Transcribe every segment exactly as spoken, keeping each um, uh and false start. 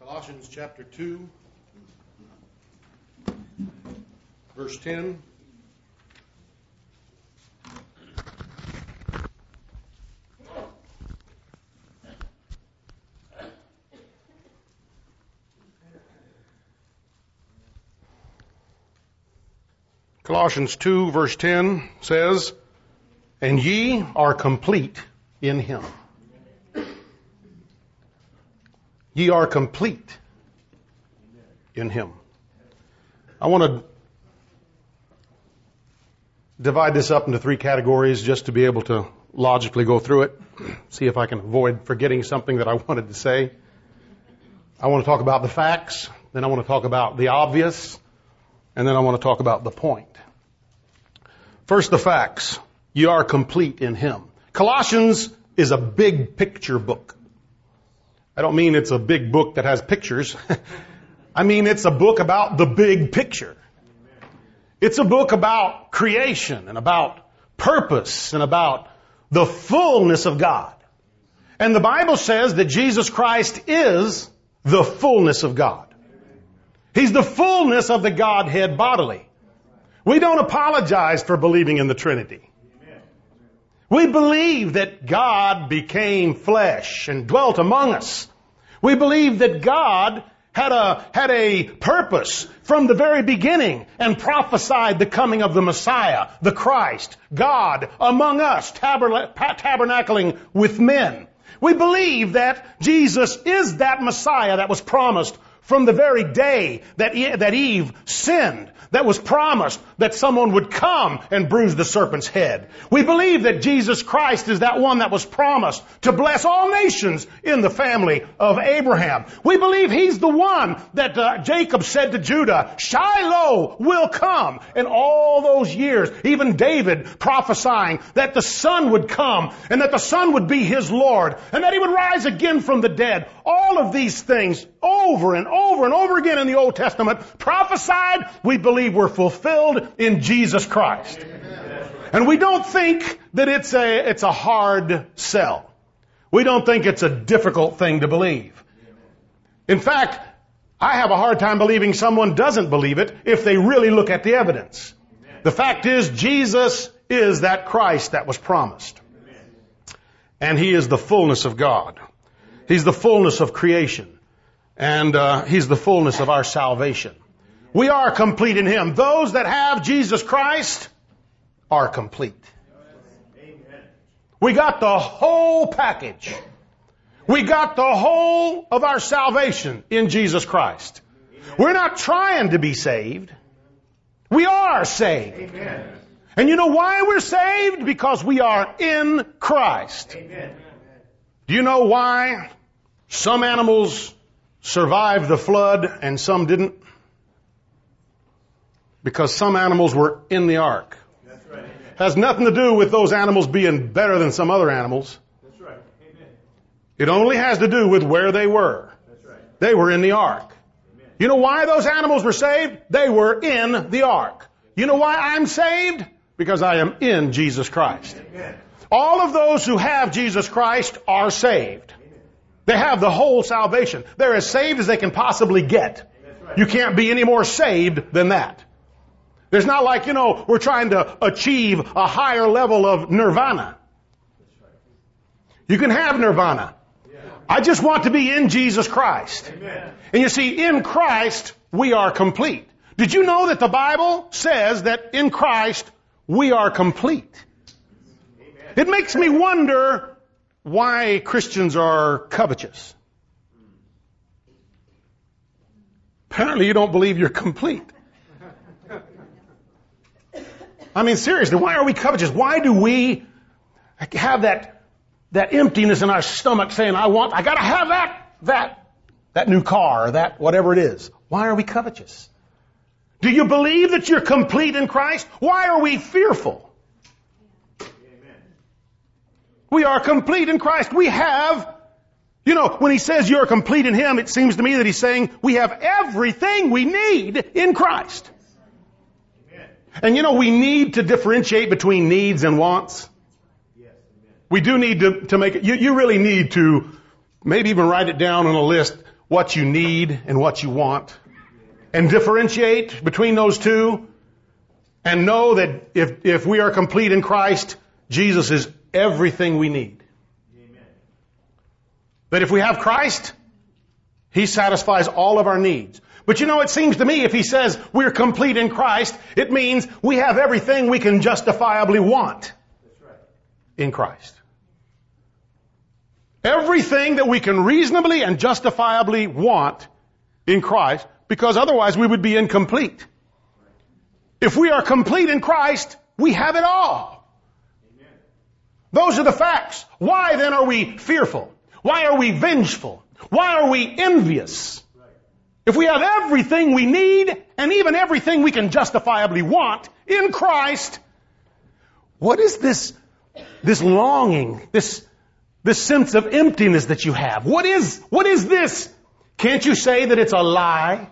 Colossians chapter two, verse ten. Colossians two, verse ten says, "And ye are complete in him." Ye are complete in him. I want to divide this up into three categories just to be able to logically go through it. See if I can avoid forgetting something that I wanted to say. I want to talk about the facts, then I want to talk about the obvious, and then I want to talk about the point. First, the facts. Ye are complete in him. Colossians is a big picture book. I don't mean it's a big book that has pictures. I mean it's a book about the big picture. It's a book about creation and about purpose and about the fullness of God. And the Bible says that Jesus Christ is the fullness of God. He's the fullness of the Godhead bodily. We don't apologize for believing in the Trinity. We believe that God became flesh and dwelt among us. We believe that God had a, had a purpose from the very beginning and prophesied the coming of the Messiah, the Christ, God among us, tabernacling with men. We believe that Jesus is that Messiah that was promised from the very day that that Eve sinned, that was promised that someone would come and bruise the serpent's head. We believe that Jesus Christ is that one that was promised to bless all nations in the family of Abraham. We believe he's the one that uh, Jacob said to Judah, Shiloh will come. And all those years, even David prophesying that the Son would come and that the Son would be his Lord and that he would rise again from the dead. All of these things over and over and over again in the Old Testament prophesied, we believe were fulfilled in Jesus Christ. Amen. And we don't think that it's a, it's a hard sell. We don't think it's a difficult thing to believe. In fact, I have a hard time believing someone doesn't believe it if they really look at the evidence. The fact is, Jesus is that Christ that was promised. And he is the fullness of God. He's the fullness of creation. And uh, he's the fullness of our salvation. We are complete in him. Those that have Jesus Christ are complete. We got the whole package. We got the whole of our salvation in Jesus Christ. We're not trying to be saved. We are saved. Amen. And you know why we're saved? Because we are in Christ. Amen. Do you know why some animals survived the flood and some didn't? Because some animals were in the ark. That's right. Has nothing to do with those animals being better than some other animals. That's right. Amen. It only has to do with where they were. That's right. They were in the ark. Amen. You know why those animals were saved? They were in the ark. You know why I'm saved? Because I am in Jesus Christ. Amen. All of those who have Jesus Christ are saved. Amen. They have the whole salvation. They're as saved as they can possibly get. Right. You can't be any more saved than that. There's not like, you know, we're trying to achieve a higher level of nirvana. You can have nirvana. I just want to be in Jesus Christ. Amen. And you see, in Christ, we are complete. Did you know that the Bible says that in Christ, we are complete? Amen. It makes me wonder why Christians are covetous. Apparently you don't believe you're complete. I mean, seriously, why are we covetous? Why do we have that, that emptiness in our stomach saying, I want, I gotta have that, that, that new car, or that, whatever it is. Why are we covetous? Do you believe that you're complete in Christ? Why are we fearful? Amen. We are complete in Christ. We have, you know, when he says you're complete in him, it seems to me that he's saying we have everything we need in Christ. And you know, we need to differentiate between needs and wants. Yes, we do need to, to make it, you, you really need to maybe even write it down on a list. what you need and what you want, and differentiate between those two, and know that if, if we are complete in Christ, Jesus is everything we need. Amen. That if we have Christ, He satisfies all of our needs. But you know, it seems to me if He says we're complete in Christ, it means we have everything we can justifiably want. That's right. In Christ. Everything that we can reasonably and justifiably want in Christ, because otherwise we would be incomplete. If we are complete in Christ, we have it all. Amen. Those are the facts. Why then are we fearful? Why are we vengeful? Why are we envious? Right. If we have everything we need and even everything we can justifiably want in Christ, what is this, this longing, this, this sense of emptiness that you have? What is, what is this? Can't you say that it's a lie?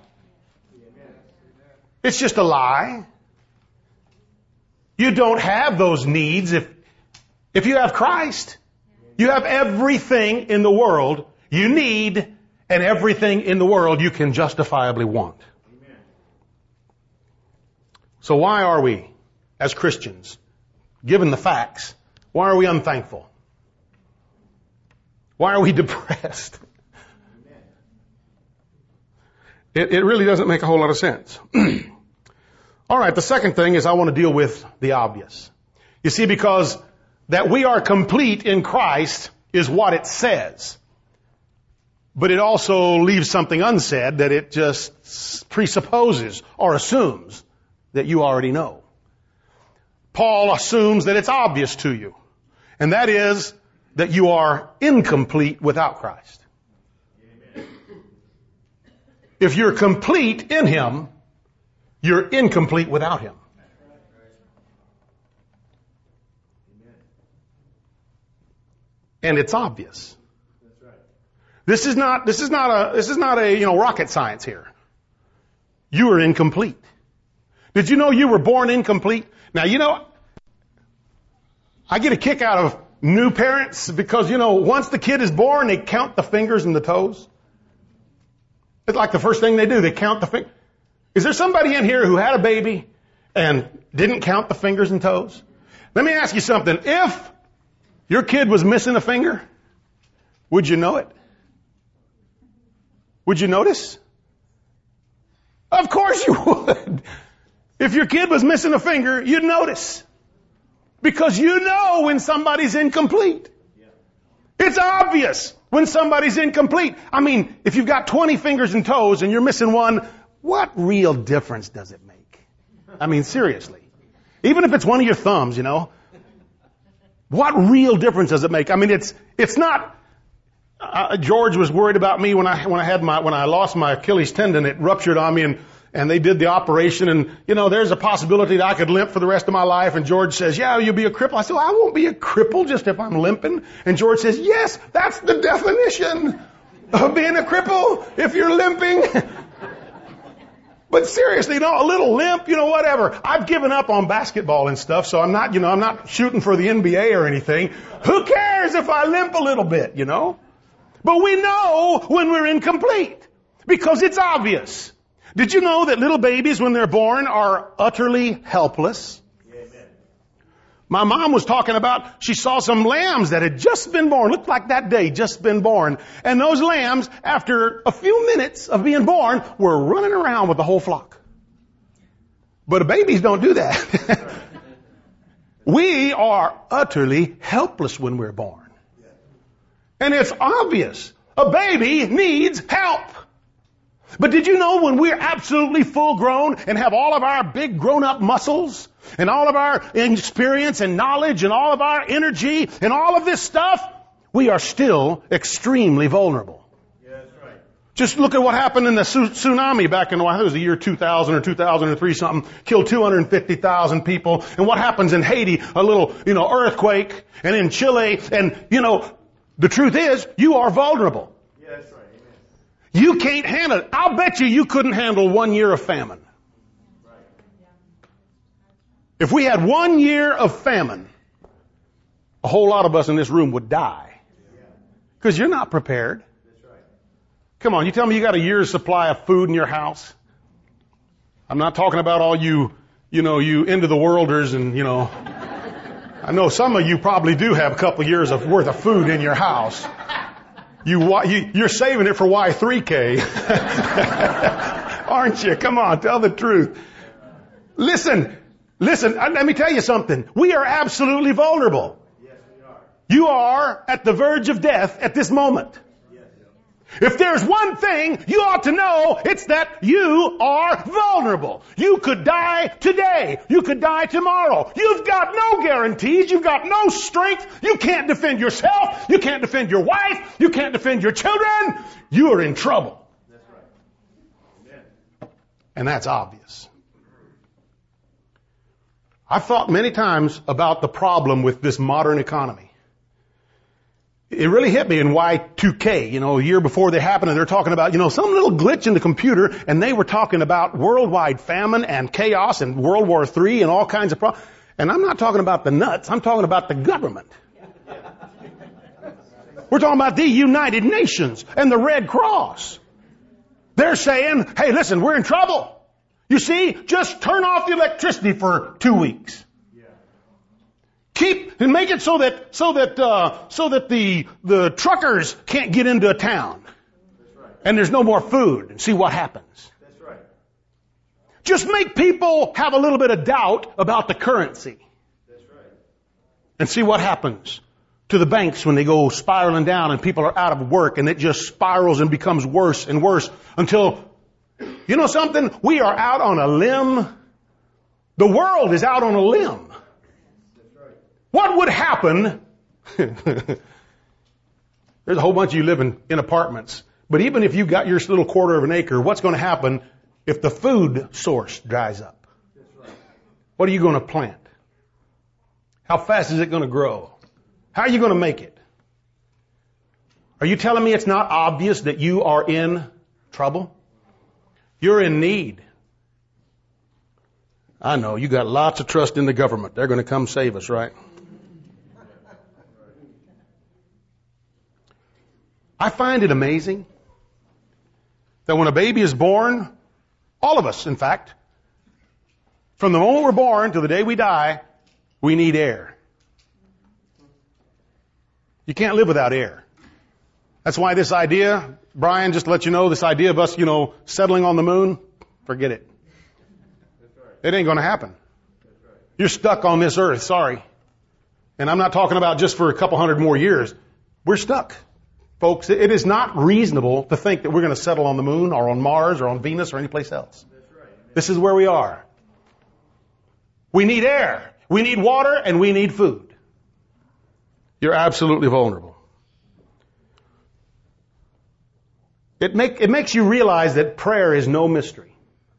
It's just a lie. You don't have those needs if, if you have Christ. You have everything in the world you need and everything in the world you can justifiably want. Amen. So why are we, as Christians, given the facts, why are we unthankful? Why are we depressed? It, it really doesn't make a whole lot of sense. All right, the second thing is I want to deal with the obvious. You see, because that we are complete in Christ is what it says. But it also leaves something unsaid that it just presupposes or assumes that you already know. Paul assumes that it's obvious to you. And that is that you are incomplete without Christ. Amen. If you're complete in Him, you're incomplete without Him. And it's obvious. This is not, this is not a, this is not a, you know, rocket science here. You are incomplete. Did you know you were born incomplete? Now, you know, I get a kick out of new parents because, you know, once the kid is born, they count the fingers and the toes. It's like the first thing they do. They count the fingers. Is there somebody in here who had a baby and didn't count the fingers and toes? Let me ask you something. If your kid was missing a finger, would you know it? Would you notice? Of course you would. If your kid was missing a finger, you'd notice. Because you know when somebody's incomplete. It's obvious when somebody's incomplete. I mean, if you've got twenty fingers and toes and you're missing one, what real difference does it make? I mean, seriously. Even if it's one of your thumbs, you know. What real difference does it make? I mean, it's, it's not, uh, George was worried about me when I, when I had my, when I lost my Achilles tendon. It ruptured on me and, and they did the operation and, you know, there's a possibility that I could limp for the rest of my life. And George says, yeah, you'll be a cripple. I said, well, I won't be a cripple just if I'm limping. And George says, yes, that's the definition of being a cripple if you're limping. But seriously, you know, a little limp, you know, whatever. I've given up on basketball and stuff, so I'm not, you know, I'm not shooting for the N B A or anything. Who cares if I limp a little bit, you know? But we know when we're incomplete because it's obvious. Did you know that little babies, when they're born, are utterly helpless? My mom was talking about, she saw some lambs that had just been born, looked like that day, just been born. And those lambs, after a few minutes of being born, were running around with the whole flock. But babies don't do that. We are utterly helpless when we're born. And it's obvious. A baby needs help. But did you know when we're absolutely full grown and have all of our big grown up muscles and all of our experience and knowledge and all of our energy and all of this stuff, we are still extremely vulnerable. Yeah, that's right. Just look at what happened in the tsunami back in, I think it was the year two thousand or two thousand three something, killed two hundred fifty thousand people. And what happens in Haiti, a little, you know, earthquake, and in Chile, and, you know, the truth is, you are vulnerable. Yeah, that's right. You can't handle it. I'll bet you you couldn't handle one year of famine. If we had one year of famine, a whole lot of us in this room would die. Because you're not prepared. Come on, you tell me you got a year's supply of food in your house? I'm not talking about all you, you know, you into the worlders and, you know, I know some of you probably do have a couple of years of worth of food in your house. You, you, you're saving it for Y three K. Aren't you? Come on, tell the truth. Listen, listen, let me tell you something. We are absolutely vulnerable. Yes, we are. You are at the verge of death at this moment. If there's one thing you ought to know, it's that you are vulnerable. You could die today. You could die tomorrow. You've got no guarantees. You've got no strength. You can't defend yourself. You can't defend your wife. You can't defend your children. You are in trouble. That's right. Amen. And that's obvious. I've thought many times about the problem with this modern economy. It really hit me in Y two K, you know, a year before they happened, and they're talking about, you know, some little glitch in the computer, and they were talking about worldwide famine and chaos and World War Three and all kinds of problems. And I'm not talking about the nuts, I'm talking about the government. We're talking about the United Nations and the Red Cross. They're saying, hey, listen, we're in trouble. You see, just turn off the electricity for two weeks. Keep and make it so that so that uh, so that the the truckers can't get into a town, That's right. and there's no more food. And see what happens. That's right. Just make people have a little bit of doubt about the currency, That's right. and see what happens to the banks when they go spiraling down and people are out of work, and it just spirals and becomes worse and worse until, you know something, we are out on a limb. The world is out on a limb. What would happen? There's a whole bunch of you living in apartments. But even if you got your little quarter of an acre, what's going to happen if the food source dries up? What are you going to plant? How fast is it going to grow? How are you going to make it? Are you telling me it's not obvious that you are in trouble? You're in need. I know, you got lots of trust in the government. They're going to come save us, right? I find it amazing that when a baby is born, all of us, in fact, from the moment we're born to the day we die, we need air. You can't live without air. That's why this idea, Brian, just to let you know, this idea of us, you know, settling on the moon, forget it. It ain't going to happen. You're stuck on this earth, sorry. And I'm not talking about just for a couple hundred more years. We're stuck. Folks, it is not reasonable to think that we're going to settle on the moon or on Mars or on Venus or any place else. This is where we are. We need air, we need water, and we need food. You're absolutely vulnerable. It, make, it makes you realize that prayer is no mystery.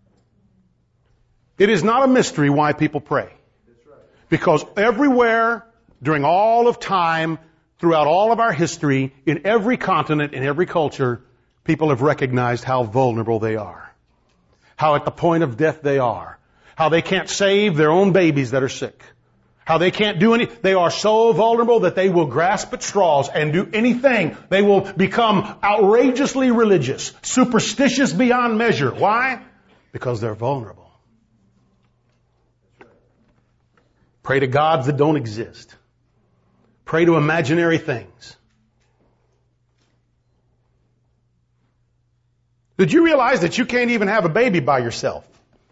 It is not a mystery why people pray. Because everywhere, during all of time, throughout all of our history, in every continent, in every culture, people have recognized how vulnerable they are. How at the point of death they are. How they can't save their own babies that are sick. How they can't do any, they are so vulnerable that they will grasp at straws and do anything. They will become outrageously religious, superstitious beyond measure. Why? Because they're vulnerable. Pray to gods that don't exist. Pray to imaginary things. Did you realize that you can't even have a baby by yourself?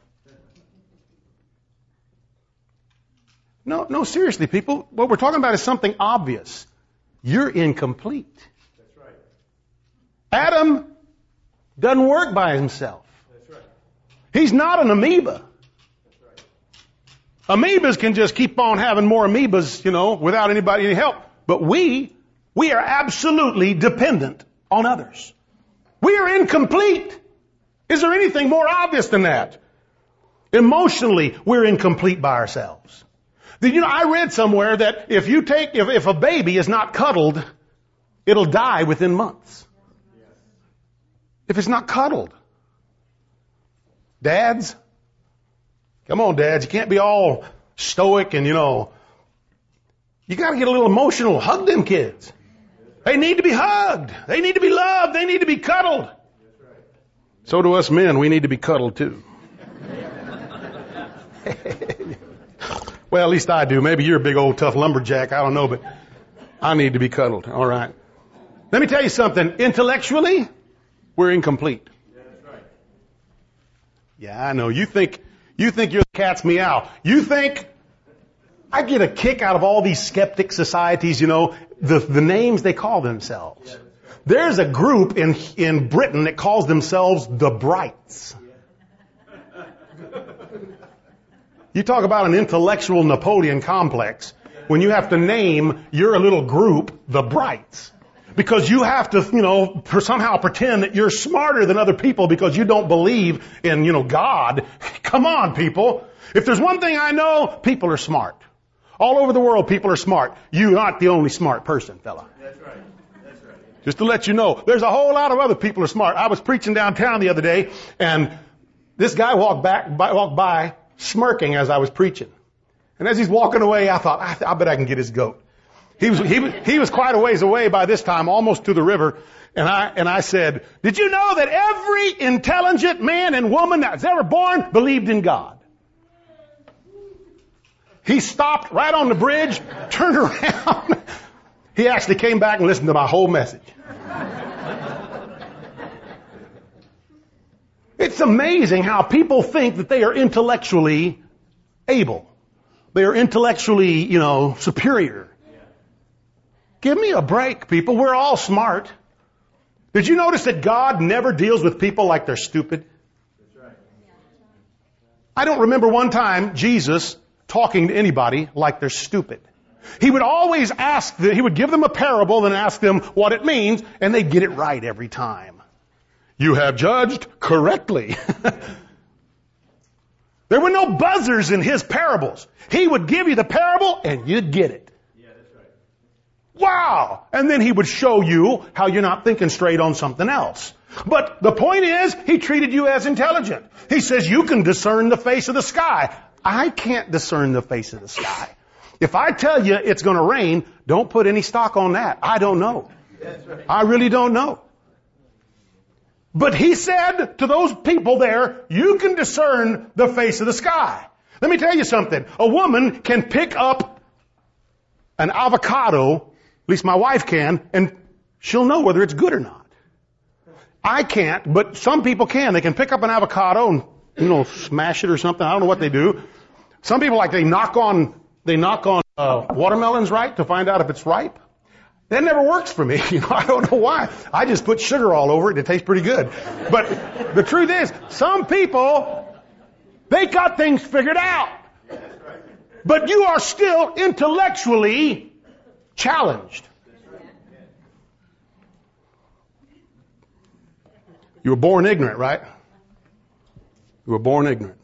No, no, seriously, people. What we're talking about is something obvious. You're incomplete. That's right. Adam doesn't work by himself. That's right. He's not an amoeba. That's right. Amoebas can just keep on having more amoebas, you know, without anybody any help. But we, we are absolutely dependent on others. We are incomplete. Is there anything more obvious than that? Emotionally, we're incomplete by ourselves. Did you know, I read somewhere that if you take, if, if a baby is not cuddled, it'll die within months. If it's not cuddled. Dads, come on, dads, you can't be all stoic and, you know, you got to get a little emotional. Hug them kids. They need to be hugged. They need to be loved. They need to be cuddled. So do us men. We need to be cuddled too. Well, at least I do. Maybe you're a big old tough lumberjack. I don't know, but I need to be cuddled. All right. Let me tell you something. Intellectually, we're incomplete. Yeah, that's right. Yeah, I know. You think, you think you're the cat's meow. You think, I get a kick out of all these skeptic societies, you know, the, the names they call themselves. Yeah. There's a group in, in Britain that calls themselves the Brights. You talk about an intellectual Napoleon complex when you have to name your little group the Brights. Because you have to, you know, somehow pretend that you're smarter than other people because you don't believe in, you know, God. Come on, people. If there's one thing I know, people are smart. All over the world, people are smart. You're not the only smart person, fella. That's right. That's right. Just to let you know, there's a whole lot of other people who are smart. I was preaching downtown the other day, and this guy walked back, by, walked by, smirking as I was preaching. And as he's walking away, I thought, I, I bet I can get his goat. He was, he was, he was quite a ways away by this time, almost to the river. And I, and I said, did you know that every intelligent man and woman that's ever born believed in God? He stopped right on the bridge, turned around. He actually came back and listened to my whole message. It's amazing how people think that they are intellectually able. They are intellectually, you know, superior. Give me a break, people. We're all smart. Did you notice that God never deals with people like they're stupid? That's right. I don't remember one time Jesus talking to anybody like they're stupid. He would always ask, the, he would give them a parable and ask them what it means, and they'd get it right every time. You have judged correctly. There were no buzzers in his parables. He would give you the parable and you'd get it. Yeah, that's right. Wow! And then he would show you how you're not thinking straight on something else. But the point is, he treated you as intelligent. He says you can discern the face of the sky. I can't discern the face of the sky. If I tell you it's going to rain, don't put any stock on that. I don't know. That's right. I really don't know. But he said to those people there, you can discern the face of the sky. Let me tell you something. A woman can pick up an avocado, at least my wife can, and she'll know whether it's good or not. I can't, but some people can. They can pick up an avocado and, you know, smash it or something. I don't know what they do. Some people, like, they knock on, they knock on uh, watermelons, right, to find out if it's ripe. That never works for me. You know, I don't know why. I just put sugar all over it. It tastes pretty good. But the truth is, some people, they got things figured out. But you are still intellectually challenged. You were born ignorant, right? You were born ignorant.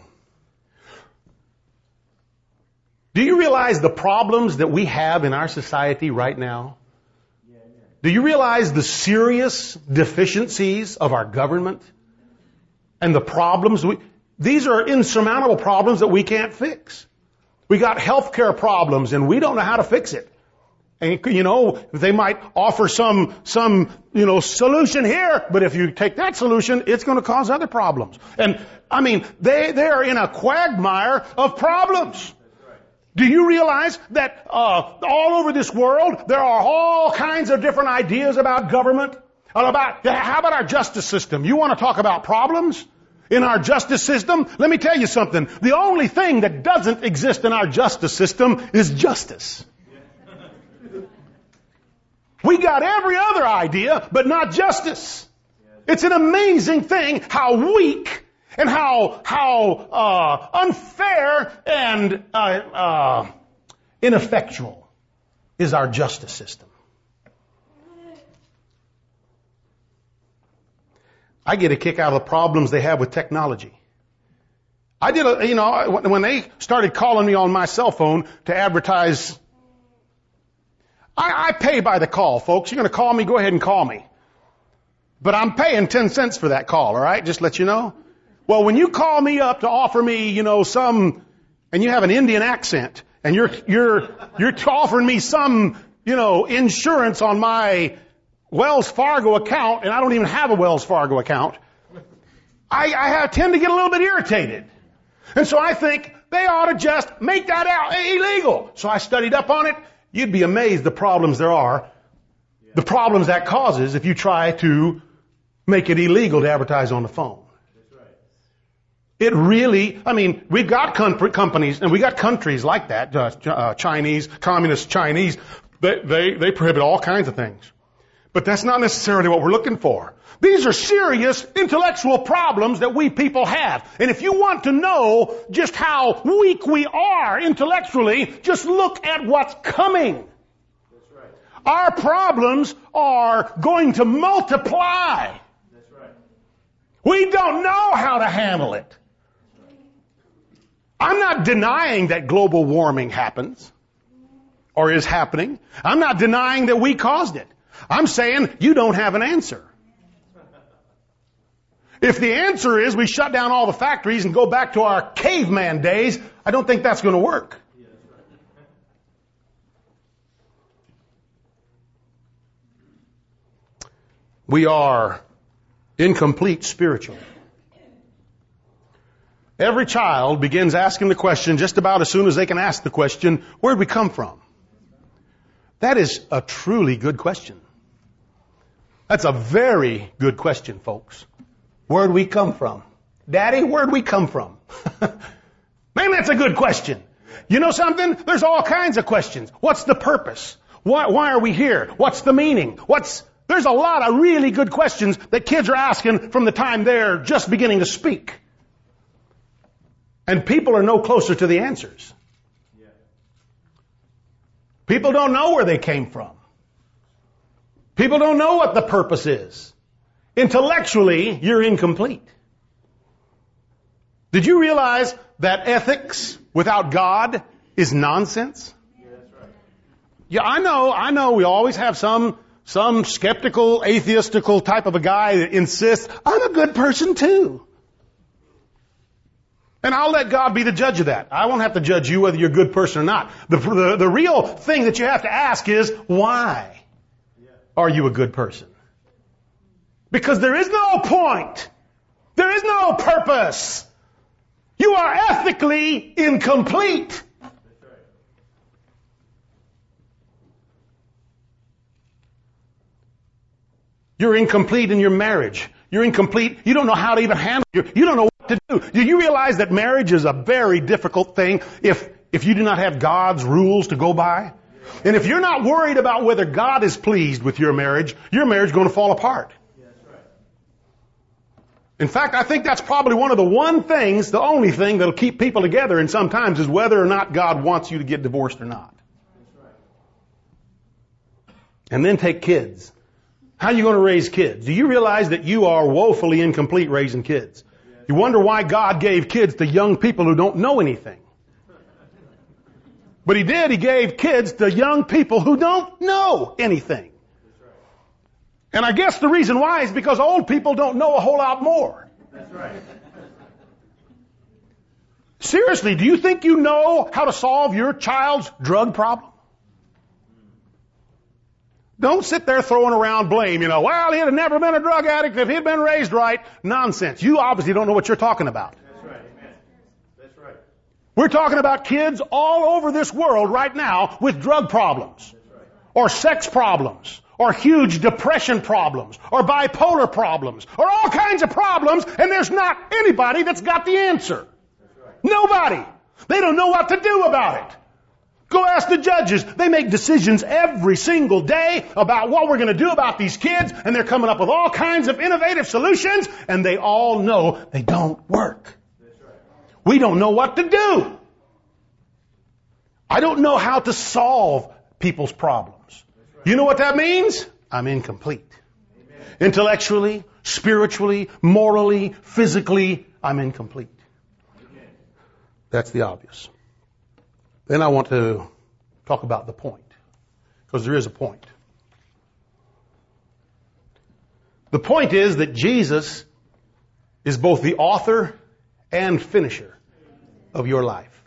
Do you realize the problems that we have in our society right now? Do you realize the serious deficiencies of our government and the problems we, these are insurmountable problems that we can't fix. We got healthcare problems and we don't know how to fix it. And, you know, they might offer some, some, you know, solution here, but if you take that solution, it's going to cause other problems. And, I mean, they, they are in a quagmire of problems. Do you realize that uh, all over this world there are all kinds of different ideas about government? About how about our justice system? You want to talk about problems in our justice system? Let me tell you something. The only thing that doesn't exist in our justice system is justice. We got every other idea, but not justice. It's an amazing thing how weak and how how uh, unfair and uh, uh, ineffectual is our justice system. I get a kick out of the problems they have with technology. I did a, you know, when they started calling me on my cell phone to advertise, I, I pay by the call, folks. You're going to call me, go ahead and call me. But I'm paying ten cents for that call, all right? Just let you know. Well, when you call me up to offer me, you know, some, and you have an Indian accent, and you're, you're, you're offering me some, you know, insurance on my Wells Fargo account, and I don't even have a Wells Fargo account. I, I have, tend to get a little bit irritated. And so I think they ought to just make that out illegal. So I studied up on it. You'd be amazed the problems there are, the problems that causes if you try to make it illegal to advertise on the phone. It really, I mean, we've got companies and we got countries like that, uh, uh, Chinese, communist Chinese, they, they, they prohibit all kinds of things. But that's not necessarily what we're looking for. These are serious intellectual problems that we people have. And if you want to know just how weak we are intellectually, just look at what's coming. That's right. Our problems are going to multiply. That's right. We don't know how to handle it. I'm not denying that global warming happens or is happening. I'm not denying that we caused it. I'm saying you don't have an answer. If the answer is we shut down all the factories and go back to our caveman days, I don't think that's going to work. We are incomplete spiritually. Every child begins asking the question just about as soon as they can ask the question, where'd we come from? That is a truly good question. That's a very good question, folks. Where'd we come from? Daddy, where'd we come from? Man, that's a good question. You know something? There's all kinds of questions. What's the purpose? Why, why are we here? What's the meaning? What's, there's a lot of really good questions that kids are asking from the time they're just beginning to speak. And people are no closer to the answers. Yeah. People don't know where they came from. People don't know what the purpose is. Intellectually, you're incomplete. Did you realize that ethics without God is nonsense? Yeah, that's right. Yeah, I know, I know we always have some, some skeptical, atheistical type of a guy that insists, I'm a good person too. And I'll let God be the judge of that. I won't have to judge you whether you're a good person or not. The, the, the real thing that you have to ask is, why are you a good person? Because there is no point. There is no purpose. You are ethically incomplete. That's right. You're incomplete in your marriage. You're incomplete. You don't know how to even handle it. You don't know what to do. Do you realize that marriage is a very difficult thing if, if you do not have God's rules to go by? And if you're not worried about whether God is pleased with your marriage, your marriage is going to fall apart. Yeah, that's right. In fact, I think that's probably one of the one things, the only thing that'll keep people together, and sometimes is whether or not God wants you to get divorced or not. That's right. And then take kids. How are you going to raise kids? Do you realize that you are woefully incomplete raising kids? You wonder why God gave kids to young people who don't know anything. But He did. He gave kids to young people who don't know anything. And I guess the reason why is because old people don't know a whole lot more. That's right. Seriously, do you think you know how to solve your child's drug problem? Don't sit there throwing around blame, you know, well, he'd have never been a drug addict if he'd been raised right. Nonsense. You obviously don't know what you're talking about. That's right. Amen. That's right. We're talking about kids all over this world right now with drug problems, That's right. or sex problems, or huge depression problems, or bipolar problems, or all kinds of problems, and there's not anybody that's got the answer. That's right. Nobody. They don't know what to do about it. Go ask the judges. They make decisions every single day about what we're going to do about these kids, and they're coming up with all kinds of innovative solutions, and they all know they don't work. That's right. We don't know what to do. I don't know how to solve people's problems. Right. You know what that means? I'm incomplete. Amen. Intellectually, spiritually, morally, physically, I'm incomplete. Amen. That's the obvious. Then I want to talk about the point, because there is a point. The point is that Jesus is both the author and finisher of your life.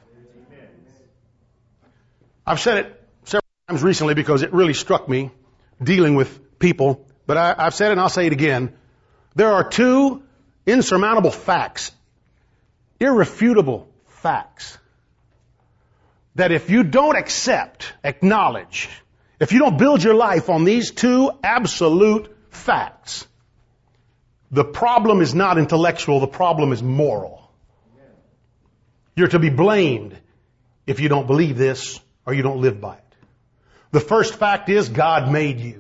I've said it several times recently because it really struck me dealing with people, but I, I've said it and I'll say it again. There are two insurmountable facts, irrefutable facts, that if you don't accept, acknowledge, if you don't build your life on these two absolute facts, the problem is not intellectual, the problem is moral. You're to be blamed if you don't believe this or you don't live by it. The first fact is God made you.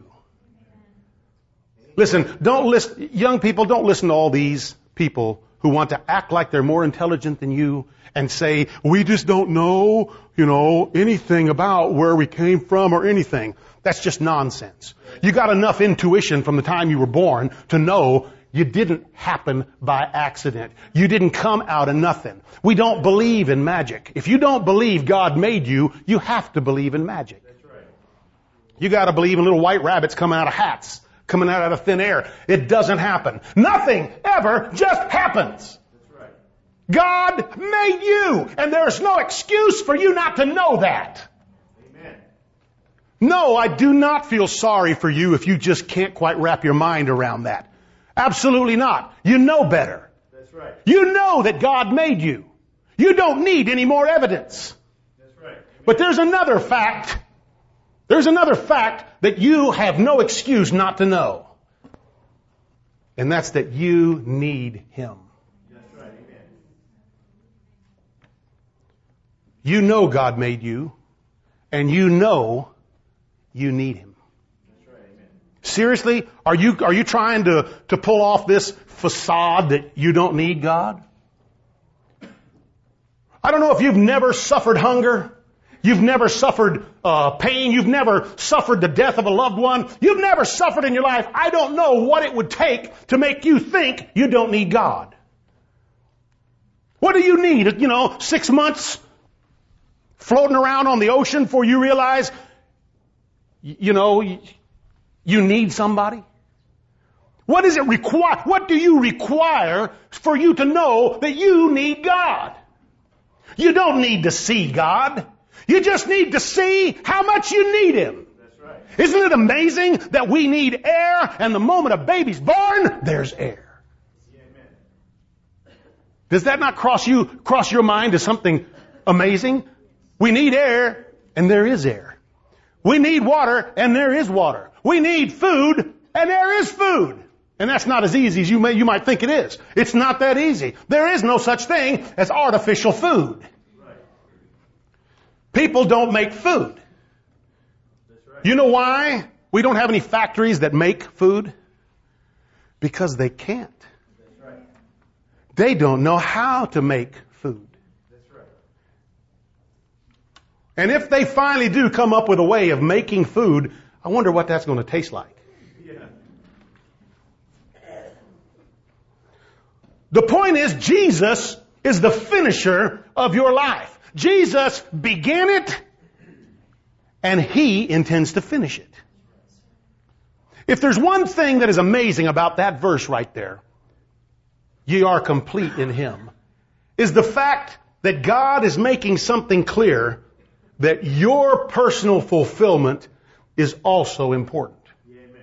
Listen, don't listen, young people, don't listen to all these people who want to act like they're more intelligent than you and say, we just don't know, you know, anything about where we came from or anything. That's just nonsense. You got enough intuition from the time you were born to know you didn't happen by accident. You didn't come out of nothing. We don't believe in magic. If you don't believe God made you, you have to believe in magic. That's right. You got to believe in little white rabbits coming out of hats, coming out of thin air. It doesn't happen. Nothing ever just happens. That's right. God made you, and there's no excuse for you not to know that. Amen. No, I do not feel sorry for you if you just can't quite wrap your mind around that. Absolutely not. You know better. That's right. You know that God made you. You don't need any more evidence. That's right. Amen. But there's another fact. There's another fact that you have no excuse not to know. And that's that you need Him. That's right. Amen. You know God made you, and you know you need Him. That's right. Amen. Seriously? Are you, are you trying to, to pull off this facade that you don't need God? I don't know if you've never suffered hunger. You've never suffered uh, pain. You've never suffered the death of a loved one. You've never suffered in your life. I don't know what it would take to make you think you don't need God. What do you need? You know, six months floating around on the ocean before you realize, you know, you need somebody? What does it require? What do you require for you to know that you need God? You don't need to see God. You just need to see how much you need Him. That's right. Isn't it amazing that we need air, and the moment a baby's born, there's air? Yeah, amen. Does that not cross you, cross your mind as something amazing? We need air, and there is air. We need water, and there is water. We need food, and there is food. And that's not as easy as you may, you might think it is. It's not that easy. There is no such thing as artificial food. Right. People don't make food. That's right. You know why we don't have any factories that make food? Because they can't. That's right. They don't know how to make food. That's right. And if they finally do come up with a way of making food, I wonder what that's going to taste like. Yeah. The point is, Jesus is the finisher of your life. Jesus began it, and He intends to finish it. If there's one thing that is amazing about that verse right there, ye are complete in Him, is the fact that God is making something clear that your personal fulfillment is also important. Yeah, amen.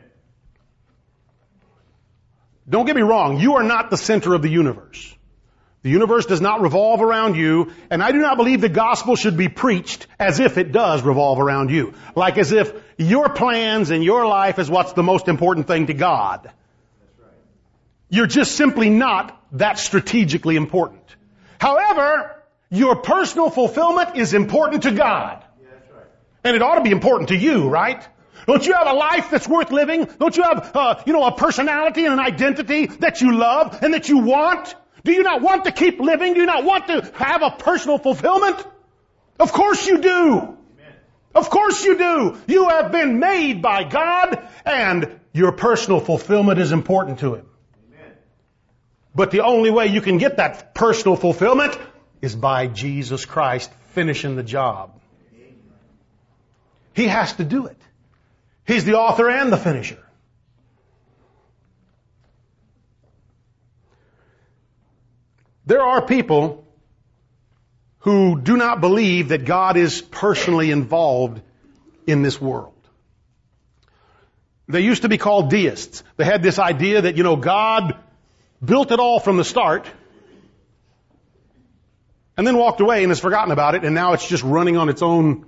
Don't get me wrong, you are not the center of the universe. The universe does not revolve around you, and I do not believe the gospel should be preached as if it does revolve around you. Like as if your plans and your life is what's the most important thing to God. That's right. You're just simply not that strategically important. However, your personal fulfillment is important to God. Yeah, that's right. And it ought to be important to you, right? Don't you have a life that's worth living? Don't you have, uh, you know, a personality and an identity that you love and that you want? Do you not want to keep living? Do you not want to have a personal fulfillment? Of course you do. Amen. Of course you do. You have been made by God, and your personal fulfillment is important to Him. Amen. But the only way you can get that personal fulfillment is by Jesus Christ finishing the job. He has to do it. He's the author and the finisher. There are people who do not believe that God is personally involved in this world. They used to be called deists. They had this idea that, you know, God built it all from the start, and then walked away and has forgotten about it, and now it's just running on its own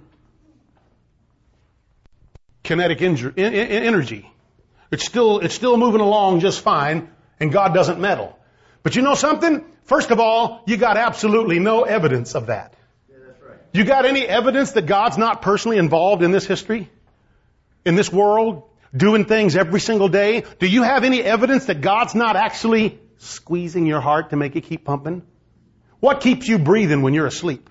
kinetic inju- in- in- energy. It's still, it's still moving along just fine, and God doesn't meddle. But you know something? First of all, you got absolutely no evidence of that. Yeah, that's right. You got any evidence that God's not personally involved in this history? In this world? Doing things every single day? Do you have any evidence that God's not actually squeezing your heart to make it keep pumping? What keeps you breathing when you're asleep?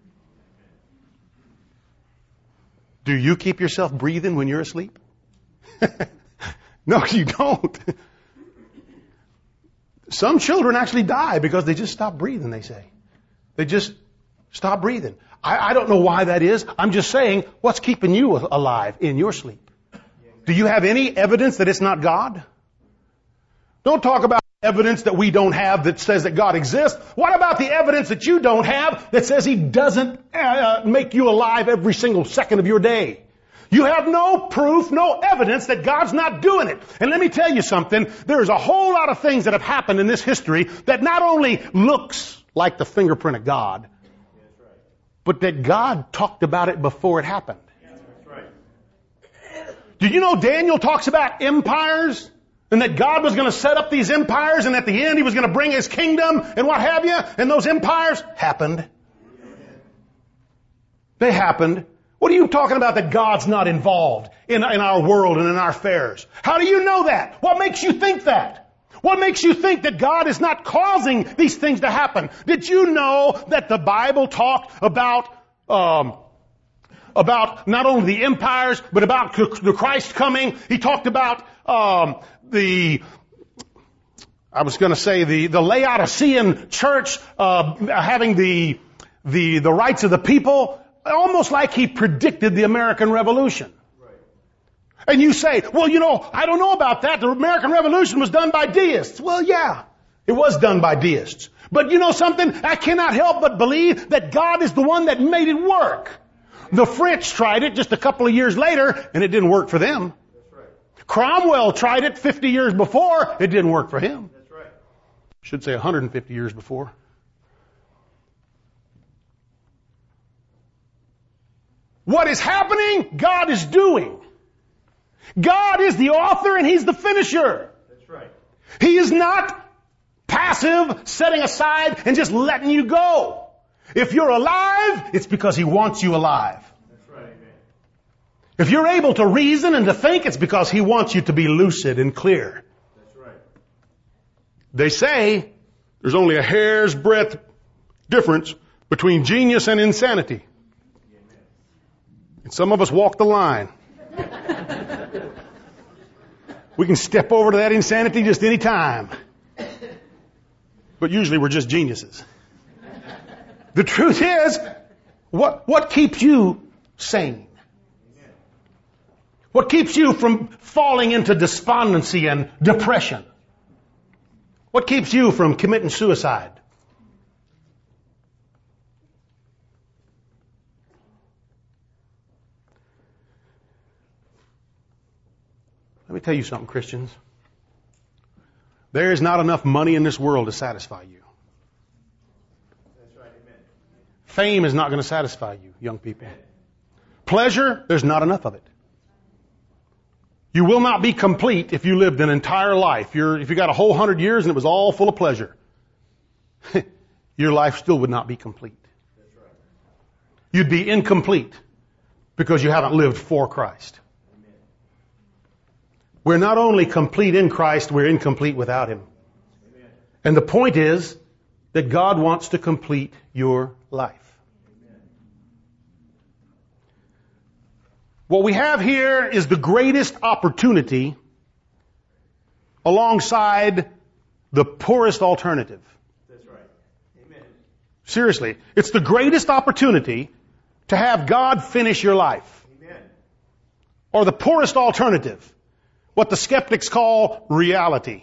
Do you keep yourself breathing when you're asleep? No, you don't. Some children actually die because they just stop breathing, they say. They just stop breathing. I, I don't know why that is. I'm just saying, what's keeping you alive in your sleep? Do you have any evidence that it's not God? Don't talk about evidence that we don't have that says that God exists. What about the evidence that you don't have that says He doesn't uh, make you alive every single second of your day? You have no proof, no evidence that God's not doing it. And let me tell you something. There's a whole lot of things that have happened in this history that not only looks like the fingerprint of God, but that God talked about it before it happened. Did you know Daniel talks about empires? And that God was going to set up these empires, and at the end He was going to bring His kingdom and what have you. And those empires happened. They happened. What are you talking about that God's not involved in, in our world and in our affairs? How do you know that? What makes you think that? What makes you think that God is not causing these things to happen? Did you know that the Bible talked about um, about not only the empires, but about the Christ coming? He talked about um, the, I was going to say the the Laodicean church uh, having the the the rights of the people. Almost like he predicted the American Revolution. Right. And you say, well, you know, I don't know about that. The American Revolution was done by deists. Well, yeah, it was done by deists. But you know something? I cannot help but believe that God is the one that made it work. The French tried it just a couple of years later, and it didn't work for them. That's right. Cromwell tried it fifty years before. It didn't work for him. That's right. Should say one hundred fifty years before. What is happening, God is doing. God is the author and He's the finisher. That's right. He is not passive, setting aside and just letting you go. If you're alive, it's because He wants you alive. That's right, amen. If you're able to reason and to think, it's because He wants you to be lucid and clear. That's right. They say there's only a hair's breadth difference between genius and insanity. And some of us walk the line. We can step over to that insanity just any time. But usually we're just geniuses. The truth is, what, what keeps you sane? What keeps you from falling into despondency and depression? What keeps you from committing suicide? Let me tell you something, Christians. There is not enough money in this world to satisfy you. That's right, amen. Fame is not going to satisfy you, young people. Pleasure, there's not enough of it. You will not be complete if you lived an entire life. You're, if you got a whole hundred years and it was all full of pleasure, your life still would not be complete. That's right. You'd be incomplete because you haven't lived for Christ. Amen. We're not only complete in Christ, we're incomplete without Him. Amen. And the point is that God wants to complete your life. Amen. What we have here is the greatest opportunity alongside the poorest alternative. That's right. Amen. Seriously, it's the greatest opportunity to have God finish your life. Amen. Or the poorest alternative, what the skeptics call reality.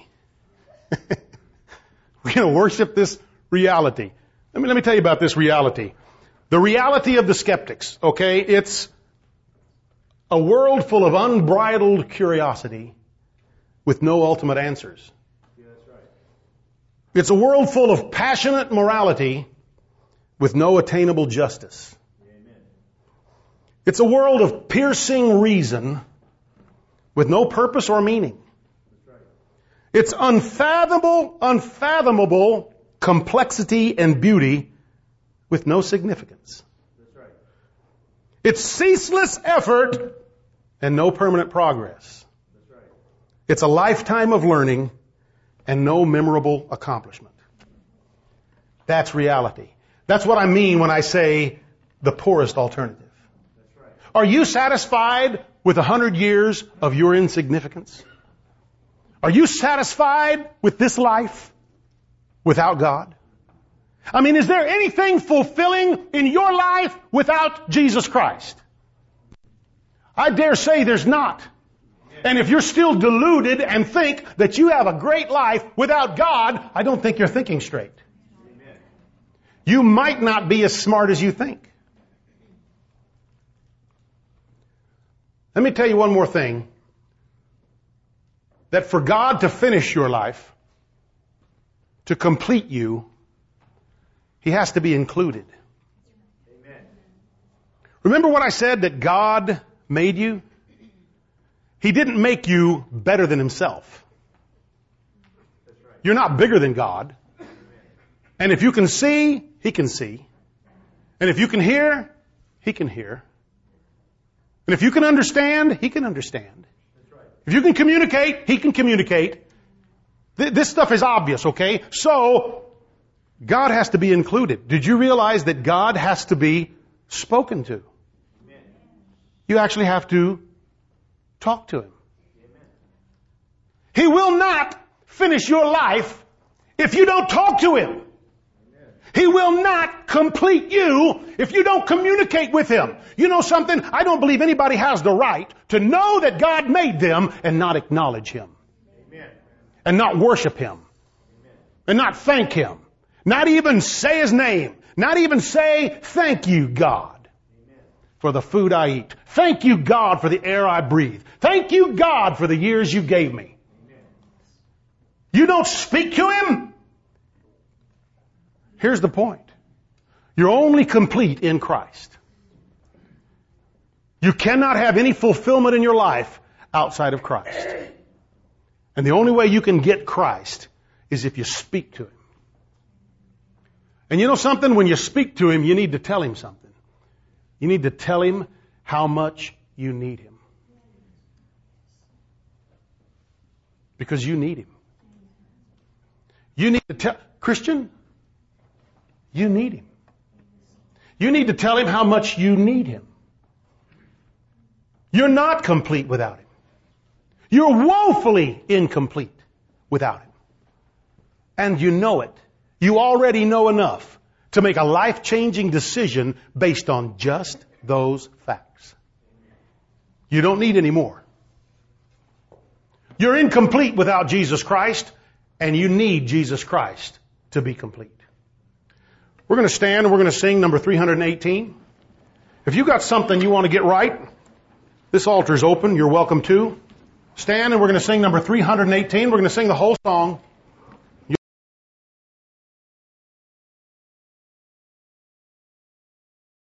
We're going to worship this reality. Let me, let me tell you about this reality. The reality of the skeptics, okay, it's a world full of unbridled curiosity with no ultimate answers. Yeah, that's right. It's a world full of passionate morality with no attainable justice. Amen. It's a world of piercing reason with no purpose or meaning. That's right. It's unfathomable, unfathomable complexity and beauty with no significance. That's right. It's ceaseless effort and no permanent progress. That's right. It's a lifetime of learning and no memorable accomplishment. That's reality. That's what I mean when I say the poorest alternative. That's right. Are you satisfied with a hundred years of your insignificance? Are you satisfied with this life without God? I mean, is there anything fulfilling in your life without Jesus Christ? I dare say there's not. And if you're still deluded and think that you have a great life without God, I don't think you're thinking straight. Amen. You might not be as smart as you think. Let me tell you one more thing. That for God to finish your life, to complete you, He has to be included. Amen. Remember what I said, that God made you? He didn't make you better than Himself. That's right. You're not bigger than God. And if you can see, He can see. And if you can hear, He can hear. And if you can understand, He can understand. That's right. If you can communicate, He can communicate. Th- this stuff is obvious, okay? So, God has to be included. Did you realize that God has to be spoken to? Amen. You actually have to talk to Him. Amen. He will not finish your life if you don't talk to Him. He will not complete you if you don't communicate with Him. You know something? I don't believe anybody has the right to know that God made them and not acknowledge Him. Amen. And not worship Him. Amen. And not thank Him. Not even say His name. Not even say, thank you, God, Amen. for the food I eat. Thank you, God, for the air I breathe. Thank you, God, for the years you gave me. Amen. You don't speak to Him? Here's the point. You're only complete in Christ. You cannot have any fulfillment in your life outside of Christ. And the only way you can get Christ is if you speak to Him. And you know something? When you speak to Him, you need to tell Him something. You need to tell Him how much you need Him. Because you need Him. You need to tell, Christian, you need Him. You need to tell Him how much you need Him. You're not complete without Him. You're woefully incomplete without Him. And you know it. You already know enough to make a life-changing decision based on just those facts. You don't need any more. You're incomplete without Jesus Christ, and you need Jesus Christ to be complete. We're going to stand and we're going to sing number three hundred eighteen. If you've got something you want to get right, this altar is open. You're welcome to. Stand and we're going to sing number three hundred eighteen. We're going to sing the whole song.